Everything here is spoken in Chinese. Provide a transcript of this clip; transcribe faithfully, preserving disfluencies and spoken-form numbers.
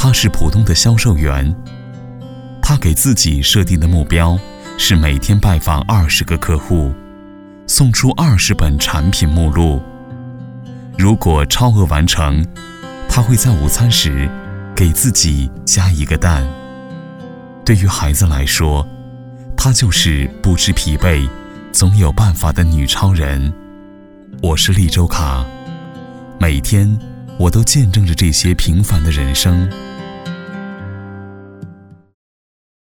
他是普通的销售员，他给自己设定的目标是每天拜访二十个客户，送出二十本产品目录。如果超额完成，他会在午餐时给自己加一个蛋。对于孩子来说，她就是不知疲惫，总有办法的女超人。我是丽周卡，每天我都见证着这些平凡的人生。